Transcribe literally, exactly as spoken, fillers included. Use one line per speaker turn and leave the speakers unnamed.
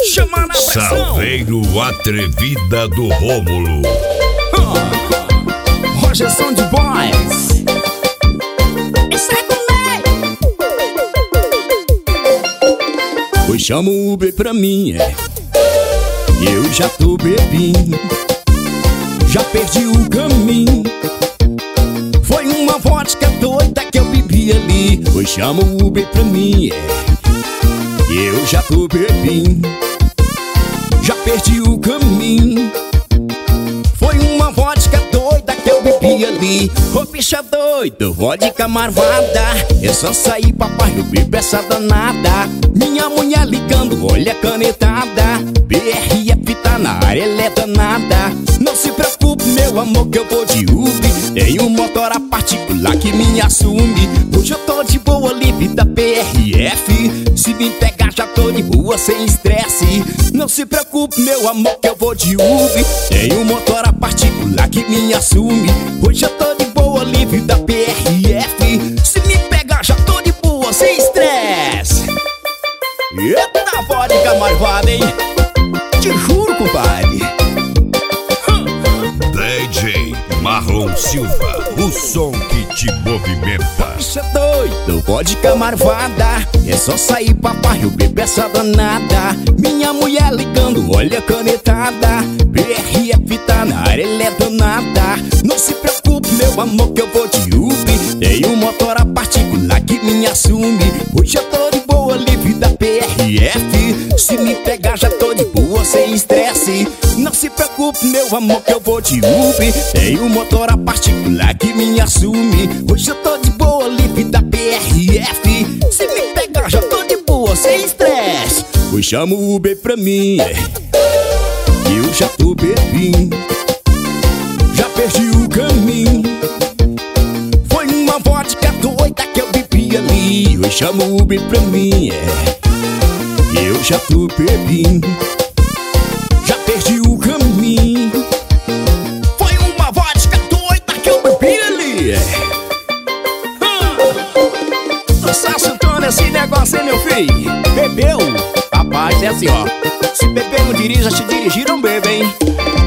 Chama na pressão.
Salveiro Atrevida do Rômulo.
Oh, Rogerson de Boys. Isso é comigo.
Pois chama o Uber pra mim, é. Eu já tô bebinho, já perdi o caminho. Foi uma vodka doida que eu bebi ali. Pois chama o Uber pra mim, é. Eu já tô bebinho, já perdi o caminho. Foi uma vodka doida que eu bebi ali. Ô bicha doido, vodka marvada. Eu só saí papai, eu bebi essa danada. Minha mulher ligando, olha a canetada. B R F tá na área, ela é danada. Não se preocupe meu amor que eu vou de Uber. Tem um motor a particular que me assume. Hoje eu tô de boa, livre da B R F. Se me pegar já tô de boa, sem estresse. Não se preocupe meu amor que eu vou de Uber. Tem um motor a particular que me assume. Hoje eu tô de boa, livre da B R F. Se me pegar já tô de boa, sem estresse. Eita vodka marvada, hein? Te juro, compadre.
D J Marlon Silva, o som que te movimenta.
Bicha doido, vodka marvada. É só sair papai, eu bebo essa danada. Minha mulher ligando, olha a canetada. B R F tá na área, ela é danada. Não se preocupe meu amor que eu vou de Uber. Tem um motor a particular que me assume. Hoje eu tô de boa, livre da B R F. Se me pegar já tô de boa, sem estresse. Não se preocupe meu amor que eu vou de Uber. Tem um motor a particular que me assume. Hoje eu tô de boa, livre da B R F. Se me pegar já tô de boa, sem estresse. Pois chama o Uber pra mim, é. Eu já tô bebinho, já perdi o caminho. Foi uma vodka doida que eu bebi ali. Pois chama o Uber pra mim, é. Eu já tô bebinho, já perdi o caminho. Foi uma vodka doida que eu bebi ali, é. Tô só sentando esse negócio, hein, meu filho? Bebeu? Rapaz, é assim, ó. Se beber não dirija, se dirigir não bebe, hein?